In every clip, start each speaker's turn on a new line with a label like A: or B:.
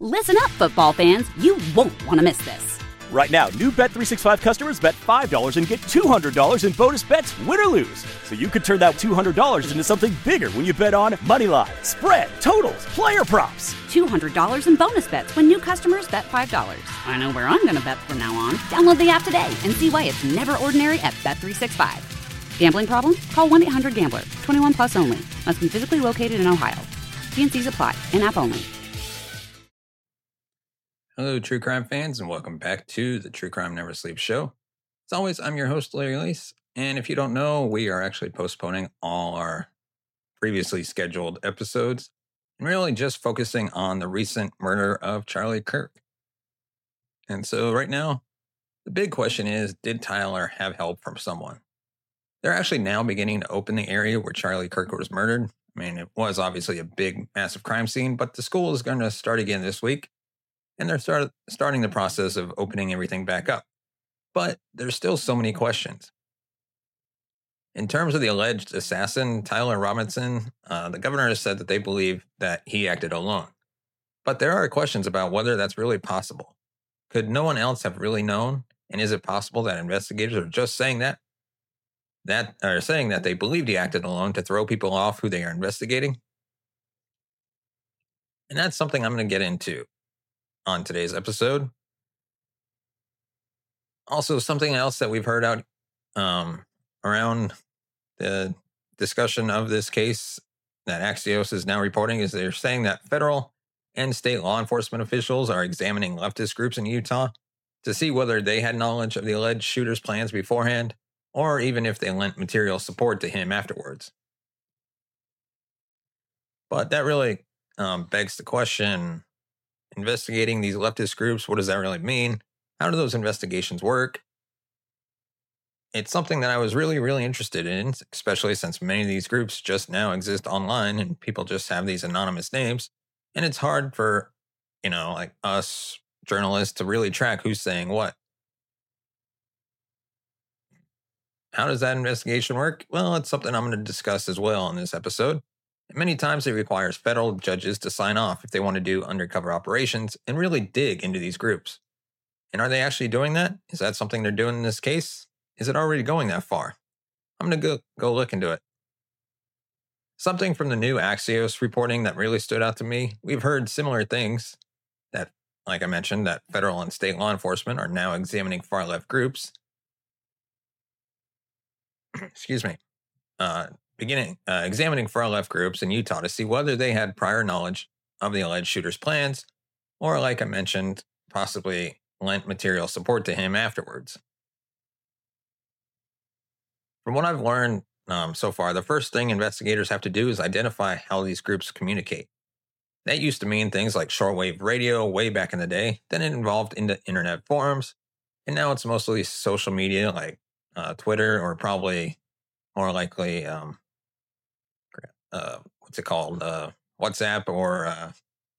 A: Listen up, football fans. You won't want to miss this.
B: Right now, new Bet365 customers bet $5 and get $200 in bonus bets, win or lose. So you could turn that $200 into something bigger when you bet on moneyline, spread, totals, player props.
A: $200 in bonus bets when new customers bet $5. I know where I'm going to bet from now on. Download the app today and see why it's never ordinary at Bet365. Gambling problem? Call 1-800-GAMBLER. 21 plus only. Must be physically located in Ohio. T&Cs apply. In-app only.
C: Hello, true crime fans, and welcome back to the True Crime Never Sleeps show. As always, I'm your host, Larry Lease, and if you don't know, we are actually postponing all our previously scheduled episodes and really just focusing on the recent murder of Charlie Kirk. And so right now, the big question is, did Tyler have help from someone? They're actually now beginning to open the area where Charlie Kirk was murdered. I mean, it was obviously a big, massive crime scene, but the school is going to start again this week. And they're starting the process of opening everything back up. But there's still so many questions. In terms of the alleged assassin, Tyler Robinson, the governor has said that they believe that he acted alone. But there are questions about whether that's really possible. Could no one else have really known? And is it possible that investigators are just saying that they believed he acted alone to throw people off who they are investigating? And that's something I'm going to get into on today's episode. Also, something else that we've heard out around the discussion of this case that Axios is now reporting is they're saying that federal and state law enforcement officials are examining leftist groups in Utah to see whether they had knowledge of the alleged shooter's plans beforehand, or even if they lent material support to him afterwards. But that really begs the question, investigating these leftist groups, what does that really mean? How do those investigations work? It's something that I was really, really interested in, especially since many of these groups just now exist online and people just have these anonymous names. And it's hard for, like us journalists to really track who's saying what. How does that investigation work? Well, it's something I'm going to discuss as well in this episode. Many times it requires federal judges to sign off if they want to do undercover operations and really dig into these groups. And are they actually doing that? Is that something they're doing in this case? Is it already going that far? I'm going to go look into it. Something from the new Axios reporting that really stood out to me. We've heard similar things that, like I mentioned, that federal and state law enforcement are now examining far-left groups. Excuse me. Examining far-left groups in Utah to see whether they had prior knowledge of the alleged shooter's plans, or, like I mentioned, possibly lent material support to him afterwards. From what I've learned so far, the first thing investigators have to do is identify how these groups communicate. That used to mean things like shortwave radio way back in the day, then it evolved into internet forums, and now it's mostly social media like Twitter, or probably more likely WhatsApp, or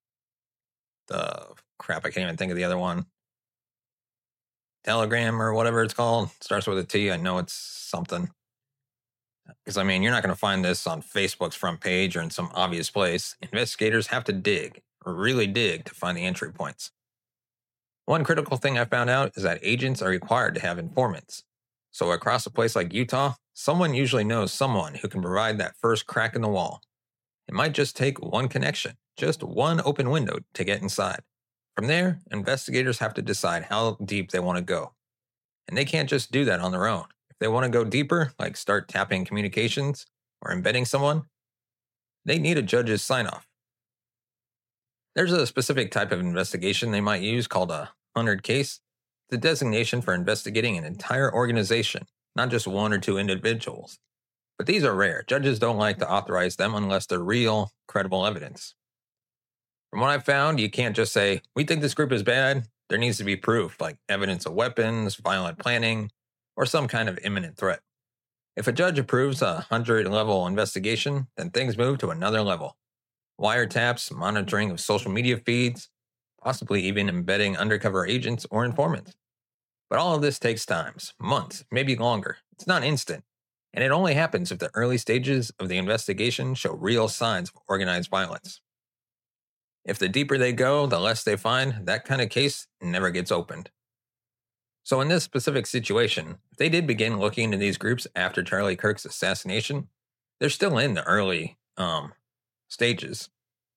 C: I can't even think of the other one. Telegram, or whatever it's called. Starts with a T. I know it's something. Because, you're not going to find this on Facebook's front page or in some obvious place. Investigators have to dig, or really dig, to find the entry points. One critical thing I found out is that agents are required to have informants. So across a place like Utah, someone usually knows someone who can provide that first crack in the wall. It might just take one connection, just one open window to get inside. From there, investigators have to decide how deep they want to go. And they can't just do that on their own. If they want to go deeper, like start tapping communications or embedding someone, they need a judge's sign-off. There's a specific type of investigation they might use called a 100 case. It's a designation for investigating an entire organization, not just one or two individuals. But these are rare. Judges don't like to authorize them unless they're real, credible evidence. From what I've found, you can't just say, we think this group is bad. There needs to be proof, like evidence of weapons, violent planning, or some kind of imminent threat. If a judge approves a 100-level investigation, then things move to another level. Wiretaps, monitoring of social media feeds, possibly even embedding undercover agents or informants. But all of this takes time, months, maybe longer. It's not instant. And it only happens if the early stages of the investigation show real signs of organized violence. If the deeper they go, the less they find, that kind of case never gets opened. So in this specific situation, if they did begin looking into these groups after Charlie Kirk's assassination, they're still in the early stages.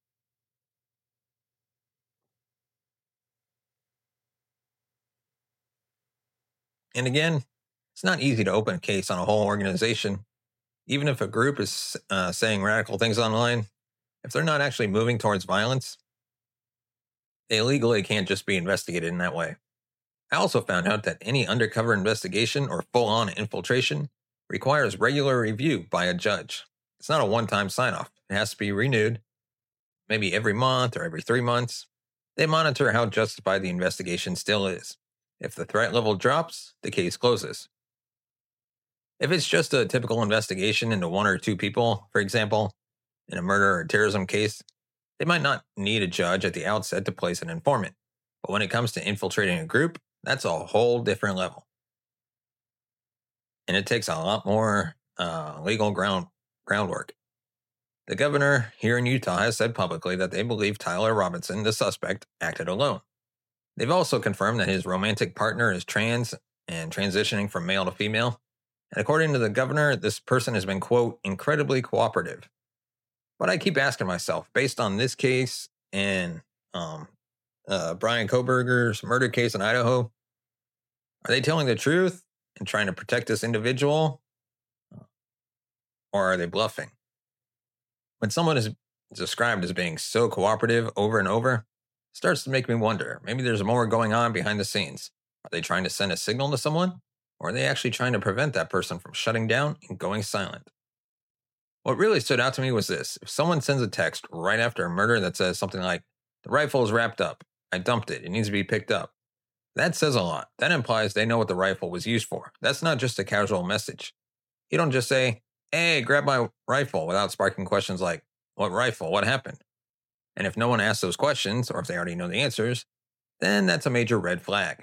C: And again, it's not easy to open a case on a whole organization. Even if a group is saying radical things online, if they're not actually moving towards violence, they legally can't just be investigated in that way. I also found out that any undercover investigation or full-on infiltration requires regular review by a judge. It's not a one-time sign-off. It has to be renewed, maybe every month or every 3 months. They monitor how justified the investigation still is. If the threat level drops, the case closes. If it's just a typical investigation into 1 or 2 people, for example, in a murder or terrorism case, they might not need a judge at the outset to place an informant. But when it comes to infiltrating a group, that's a whole different level. And it takes a lot more legal groundwork. The governor here in Utah has said publicly that they believe Tyler Robinson, the suspect, acted alone. They've also confirmed that his romantic partner is trans and transitioning from male to female. And according to the governor, this person has been, quote, incredibly cooperative. But I keep asking myself, based on this case and Brian Kohberger's murder case in Idaho, are they telling the truth and trying to protect this individual? Or are they bluffing? When someone is described as being so cooperative over and over, it starts to make me wonder, maybe there's more going on behind the scenes. Are they trying to send a signal to someone? Or are they actually trying to prevent that person from shutting down and going silent? What really stood out to me was this. If someone sends a text right after a murder that says something like, the rifle is wrapped up, I dumped it, it needs to be picked up, that says a lot. That implies they know what the rifle was used for. That's not just a casual message. You don't just say, hey, grab my rifle, without sparking questions like, what rifle? What happened? And if no one asks those questions, or if they already know the answers, then that's a major red flag.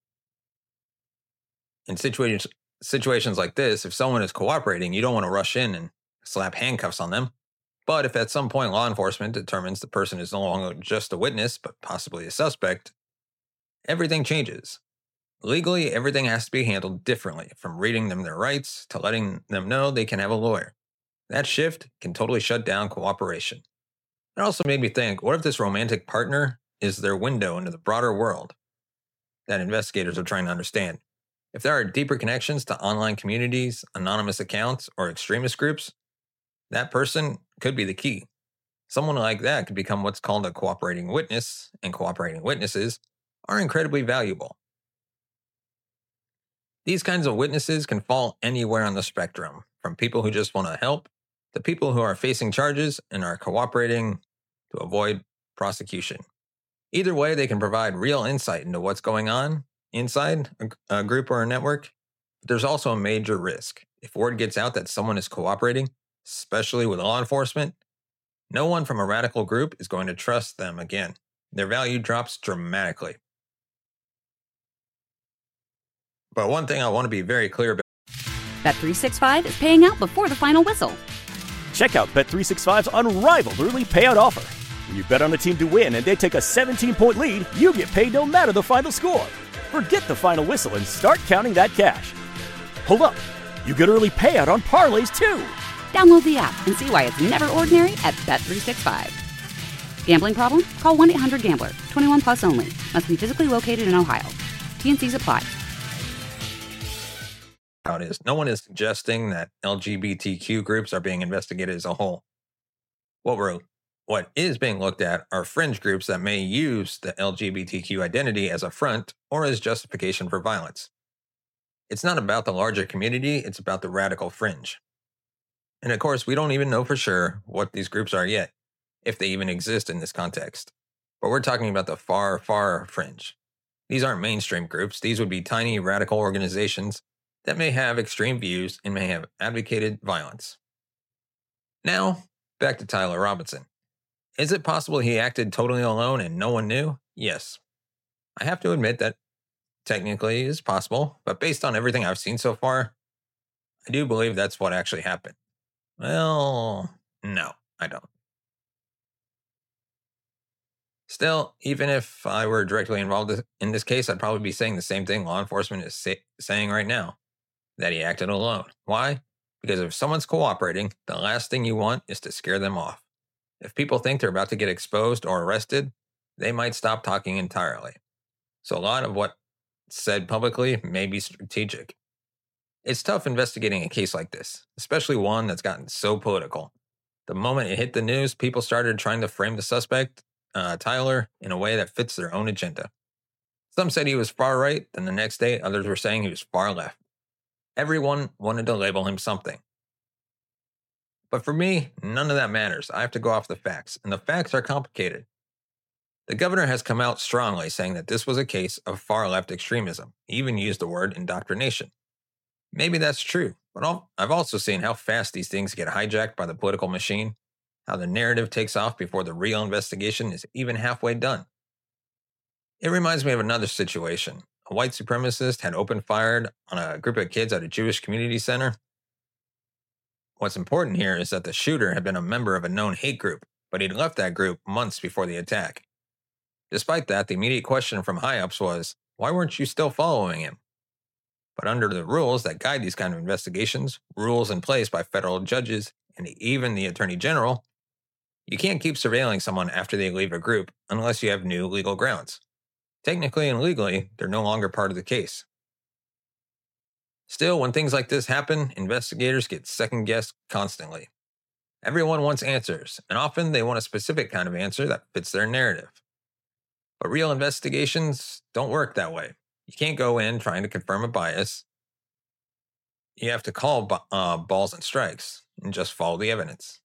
C: In situations like this, if someone is cooperating, you don't want to rush in and slap handcuffs on them. But if at some point law enforcement determines the person is no longer just a witness, but possibly a suspect, everything changes. Legally, everything has to be handled differently, from reading them their rights to letting them know they can have a lawyer. That shift can totally shut down cooperation. It also made me think, what if this romantic partner is their window into the broader world that investigators are trying to understand? If there are deeper connections to online communities, anonymous accounts, or extremist groups, that person could be the key. Someone like that could become what's called a cooperating witness, and cooperating witnesses are incredibly valuable. These kinds of witnesses can fall anywhere on the spectrum, from people who just want to help to people who are facing charges and are cooperating to avoid prosecution. Either way, they can provide real insight into what's going on inside a group or a network. But there's also a major risk. If word gets out that someone is cooperating, especially with law enforcement, no one from a radical group is going to trust them again. Their value drops dramatically. But one thing I want to be very clear about.
A: Bet365 is paying out before the final whistle.
B: Check out Bet365's unrivaled early payout offer. When you bet on a team to win and they take a 17-point lead, you get paid no matter the final score. Forget the final whistle and start counting that cash. Hold up. You get early payout on parlays too.
A: Download the app and see why it's never ordinary at Bet365. Gambling problem? Call 1-800-GAMBLER. 21 plus only. Must be physically located in Ohio. T&Cs apply.
C: No one is suggesting that LGBTQ groups are being investigated as a whole. What is being looked at are fringe groups that may use the LGBTQ identity as a front or as justification for violence. It's not about the larger community, it's about the radical fringe. And of course, we don't even know for sure what these groups are yet, if they even exist in this context. But we're talking about the far, far fringe. These aren't mainstream groups. These would be tiny radical organizations that may have extreme views and may have advocated violence. Now, back to Tyler Robinson. Is it possible he acted totally alone and no one knew? Yes. I have to admit that technically is possible, but based on everything I've seen so far, I do believe that's what actually happened. Well, no, I don't. Still, even if I were directly involved in this case, I'd probably be saying the same thing law enforcement is saying right now, that he acted alone. Why? Because if someone's cooperating, the last thing you want is to scare them off. If people think they're about to get exposed or arrested, they might stop talking entirely. So a lot of what's said publicly may be strategic. It's tough investigating a case like this, especially one that's gotten so political. The moment it hit the news, people started trying to frame the suspect, Tyler, in a way that fits their own agenda. Some said he was far right, then the next day others were saying he was far left. Everyone wanted to label him something. But for me, none of that matters. I have to go off the facts, and the facts are complicated. The governor has come out strongly saying that this was a case of far-left extremism. He even used the word indoctrination. Maybe that's true, but I've also seen how fast these things get hijacked by the political machine, how the narrative takes off before the real investigation is even halfway done. It reminds me of another situation. A white supremacist had opened fire on a group of kids at a Jewish community center. What's important here is that the shooter had been a member of a known hate group, but he'd left that group months before the attack. Despite that, the immediate question from high-ups was, why weren't you still following him? But under the rules that guide these kind of investigations, rules in place by federal judges and even the Attorney General, you can't keep surveilling someone after they leave a group unless you have new legal grounds. Technically and legally, they're no longer part of the case. Still, when things like this happen, investigators get second-guessed constantly. Everyone wants answers, and often they want a specific kind of answer that fits their narrative. But real investigations don't work that way. You can't go in trying to confirm a bias. You have to call balls and strikes and just follow the evidence.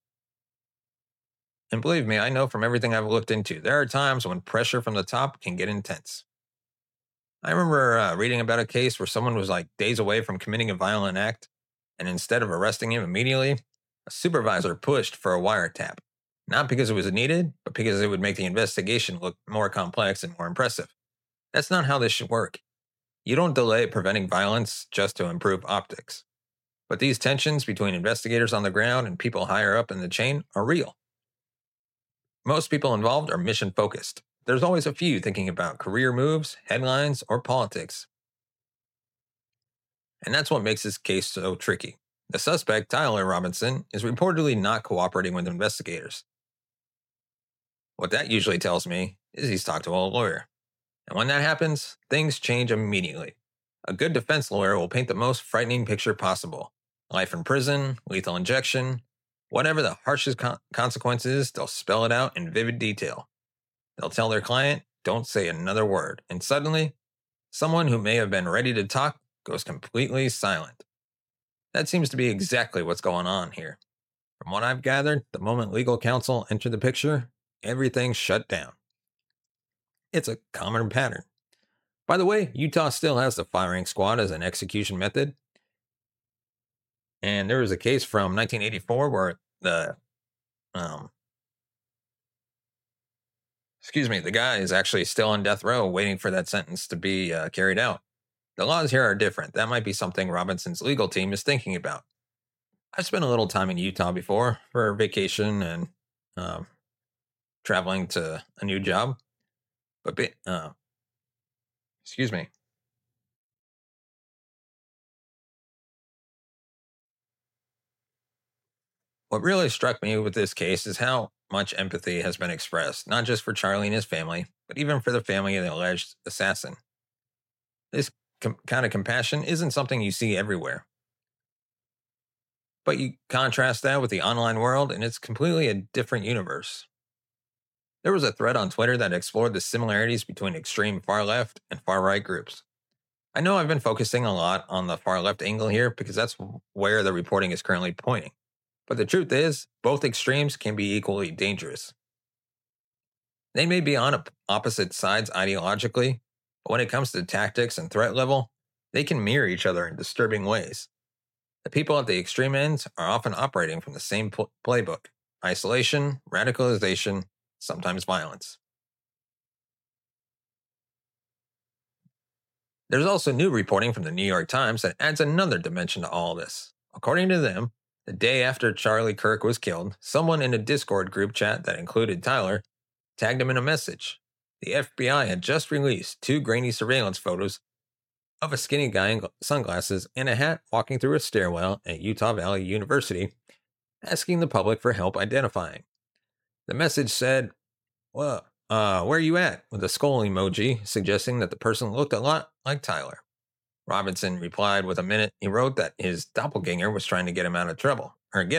C: And believe me, I know from everything I've looked into, there are times when pressure from the top can get intense. I remember reading about a case where someone was like days away from committing a violent act, and instead of arresting him immediately, a supervisor pushed for a wiretap. Not because it was needed, but because it would make the investigation look more complex and more impressive. That's not how this should work. You don't delay preventing violence just to improve optics. But these tensions between investigators on the ground and people higher up in the chain are real. Most people involved are mission-focused. There's always a few thinking about career moves, headlines, or politics. And that's what makes this case so tricky. The suspect, Tyler Robinson, is reportedly not cooperating with investigators. What that usually tells me is he's talked to a lawyer. And when that happens, things change immediately. A good defense lawyer will paint the most frightening picture possible. Life in prison, lethal injection, whatever the harshest consequences, they'll spell it out in vivid detail. They'll tell their client, don't say another word. And suddenly, someone who may have been ready to talk goes completely silent. That seems to be exactly what's going on here. From what I've gathered, the moment legal counsel entered the picture, everything shut down. It's a common pattern. By the way, Utah still has the firing squad as an execution method. And there was a case from 1984 where the guy is actually still on death row waiting for that sentence to be carried out. The laws here are different. That might be something Robinson's legal team is thinking about. I've spent a little time in Utah before for vacation and traveling to a new job. But, What really struck me with this case is how much empathy has been expressed, not just for Charlie and his family, but even for the family of the alleged assassin. This kind of compassion isn't something you see everywhere. But you contrast that with the online world, and it's completely a different universe. There was a thread on Twitter that explored the similarities between extreme far-left and far-right groups. I know I've been focusing a lot on the far-left angle here because that's where the reporting is currently pointing. But the truth is, both extremes can be equally dangerous. They may be on opposite sides ideologically, but when it comes to tactics and threat level, they can mirror each other in disturbing ways. The people at the extreme ends are often operating from the same playbook: isolation, radicalization, sometimes violence. There's also new reporting from the New York Times that adds another dimension to all this. According to them, the day after Charlie Kirk was killed, someone in a Discord group chat that included Tyler tagged him in a message. The FBI had just released 2 grainy surveillance photos of a skinny guy in sunglasses and a hat walking through a stairwell at Utah Valley University, asking the public for help identifying. The message said, "Well, where are you at?" with a skull emoji, suggesting that the person looked a lot like Tyler. Robinson replied with a minute. He wrote that his doppelganger was trying to get him in trouble.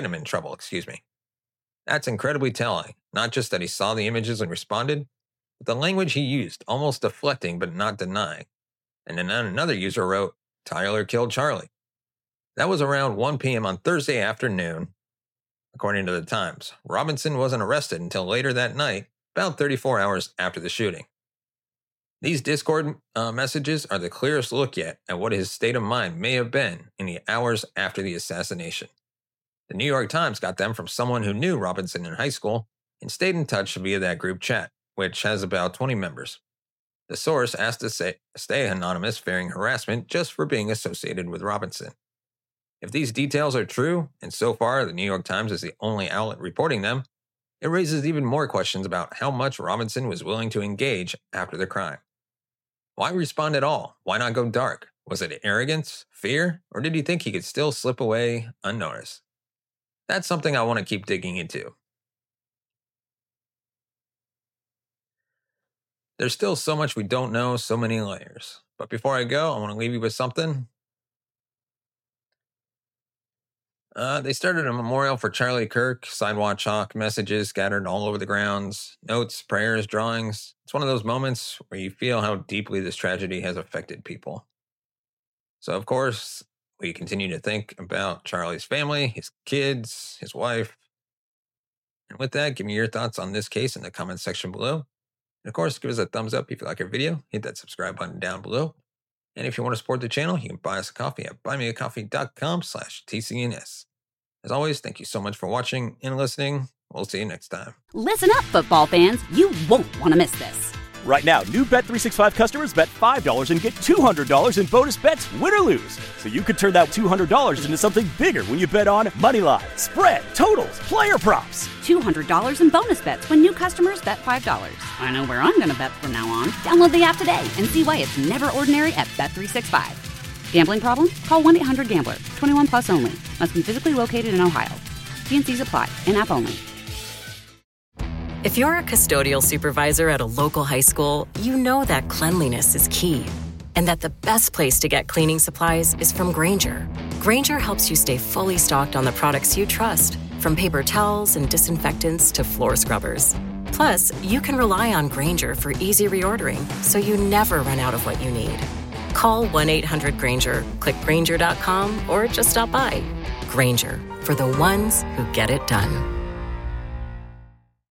C: That's incredibly telling. Not just that he saw the images and responded, but the language he used, almost deflecting but not denying. And then another user wrote, "Tyler killed Charlie." That was around 1 p.m. on Thursday afternoon, according to the Times. Robinson wasn't arrested until later that night, about 34 hours after the shooting. These Discord messages are the clearest look yet at what his state of mind may have been in the hours after the assassination. The New York Times got them from someone who knew Robinson in high school and stayed in touch via that group chat, which has about 20 members. The source asked to stay anonymous, fearing harassment just for being associated with Robinson. If these details are true, and so far the New York Times is the only outlet reporting them, it raises even more questions about how much Robinson was willing to engage after the crime. Why respond at all? Why not go dark? Was it arrogance, fear, or did he think he could still slip away unnoticed? That's something I want to keep digging into. There's still so much we don't know, so many layers. But before I go, I want to leave you with something. They started a memorial for Charlie Kirk, sidewalk chalk, messages scattered all over the grounds, notes, prayers, drawings. It's one of those moments where you feel how deeply this tragedy has affected people. So, of course, we continue to think about Charlie's family, his kids, his wife. And with that, give me your thoughts on this case in the comment section below. And of course, give us a thumbs up if you like our video. Hit that subscribe button down below. And if you want to support the channel, you can buy us a coffee at buymeacoffee.com/TCNS. As always, thank you so much for watching and listening. We'll see you next time.
A: Listen up, football fans. You won't want to miss this.
B: Right now, new Bet365 customers bet $5 and get $200 in bonus bets, win or lose. So you could turn that $200 into something bigger when you bet on moneyline, spread, totals, player props.
A: $200 in bonus bets when new customers bet $5. I know where I'm going to bet from now on. Download the app today and see why it's never ordinary at Bet365. Gambling problem? Call 1-800-GAMBLER. 21 plus only. Must be physically located in Ohio. T&Cs apply. In-app only.
D: If you're a custodial supervisor at a local high school, you know that cleanliness is key and that the best place to get cleaning supplies is from Grainger. Grainger helps you stay fully stocked on the products you trust, from paper towels and disinfectants to floor scrubbers. Plus, you can rely on Grainger for easy reordering, so you never run out of what you need. Call 1-800-GRAINGER, click Grainger.com, or just stop by. Grainger, for the ones who get it done.